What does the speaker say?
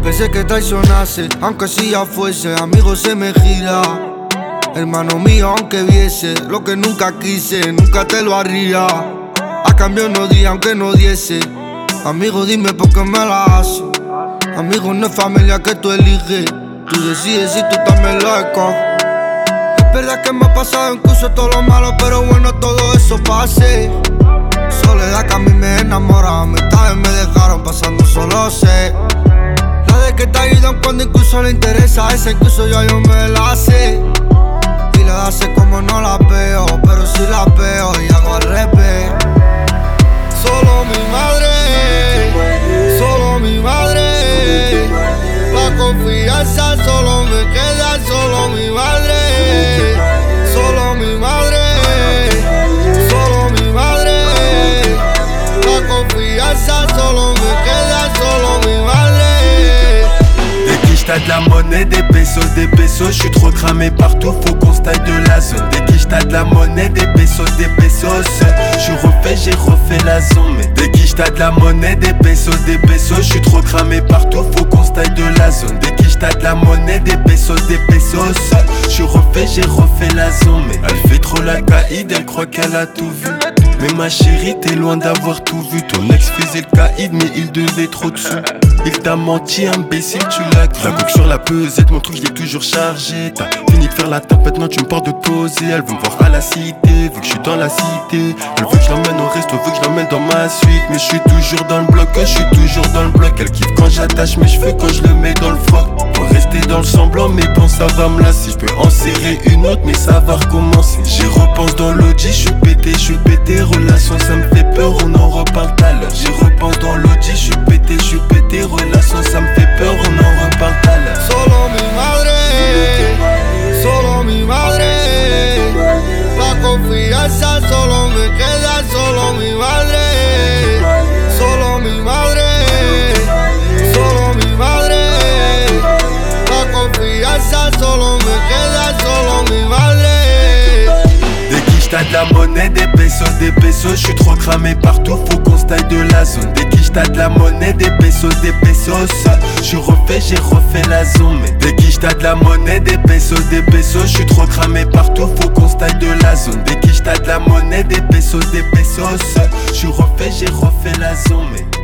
Pensé que traicionase, aunque si ya fuese, amigo se me gira. Hermano mío, aunque viese lo que nunca quise, nunca te lo haría. A cambio no di, aunque no diese. Amigo, dime por qué me la haces. Amigo, no es familia que tú eliges. Tú decides si tú también lo escoges. Es verdad que me ha pasado incluso todo lo malo, pero bueno, todo eso pase. Soledad que a mí me enamora, amistades me dejaron pasando, solo sé. La de que te ayudan cuando incluso le interesa, esa incluso yo me la sé. Y la hace como no la veo, pero si la veo y hago al revés. Solo mi madre, solo mi madre. La confianza solo me queda, solo mi madre. Solo mi madre, solo mi madre. La confianza solo me queda, solo mi madre. T'as de la monnaie, des pesos, je suis trop cramé partout, faut qu'on se taille de la zone. Dès que t'as de la monnaie, des pesos, je suis refait, j'ai refait la zone. Mais dès que t'as de la monnaie, des pesos, je suis trop cramé partout, faut qu'on se taille de la zone. Dès que t'as de la monnaie, des pesos, je suis refait, j'ai refait la zone. Mais elle fait trop la caïd, elle croit qu'elle a tout vu. Mais ma chérie, t'es loin d'avoir tout vu. Ton ex faisait le caïd, mais il devait trop dessous. Il t'a menti, imbécile, tu l'as cru. La coque sur la pesette, mon truc, je l'ai toujours chargé. T'as fini de faire la tape, maintenant tu me parles de poser. Elle veut me voir à la cité, vu que je suis dans la cité. Elle veut que je l'emmène au resto, veut que je l'emmène dans ma suite. Mais je suis toujours dans le bloc, je suis toujours dans le bloc. Elle kiffe quand j'attache mes cheveux, quand je le mets dans le froc. Faut rester dans le semblant, mais bon, ça va me lasser. Je peux en serrer une autre, mais ça va recommencer. J'y repense dans l'audi, je suis pété, relation, ça me fait peur, on en reparle tout à l'heure. J'y repense dans l'audi, je suis pété, relation, ça me fait peur, on en reparle tout à l'heure. Solo mi madre, solo mi madre. La confianza solo me queda, solo mi madre. Solo mi madre, solo mi madre. La confianza solo me queda, solo mi madre. T'as de la monnaie, des pesos, je suis trop cramé partout, faut qu'on se taille de la zone. Dès que t'as de la monnaie, des pesos, je suis refait, j'ai refait la zone. Mais dès que t'as de la monnaie, des pesos, je suis trop cramé partout, faut qu'on se taille de la zone. Dès que t'as de la monnaie, des pesos, je suis refait, j'ai refait la zone. Mais